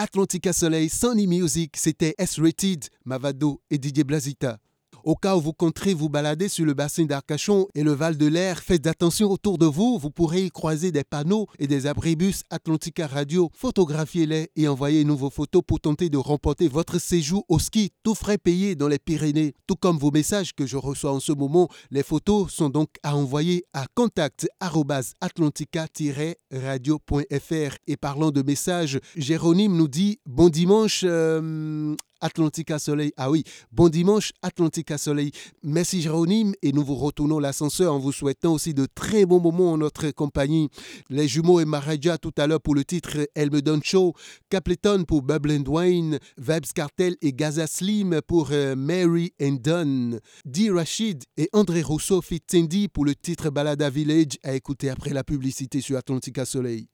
Atlantica Soleil, Sony Music, c'était S-Rated, Mavado et Didier Blazita. Au cas où vous compterez vous balader sur le bassin d'Arcachon et le Val de l'Air, faites attention autour de vous, vous pourrez y croiser des panneaux et des abribus Atlantica Radio. Photographiez-les et envoyez-nous vos photos pour tenter de remporter votre séjour au ski, tout frais payé dans les Pyrénées. Tout comme vos messages que je reçois en ce moment, les photos sont donc à envoyer à contact@atlantica-radio.fr. Et parlant de messages, Jérôme nous dit « Bon dimanche Atlantica Soleil ». Ah oui, bon dimanche Atlantica Soleil. Merci Jérôme et nous vous retournons l'ascenseur en vous souhaitant aussi de très bons moments en notre compagnie. Les jumeaux et Maharaja tout à l'heure pour le titre Elle me donne chaud, Capleton pour Bubble and Wine, Vibes Cartel et Gaza Slim pour Mary and Dunn, D. Rachid et André Rousseau fit Tindy pour le titre Balada Village à écouter après la publicité sur Atlantica Soleil.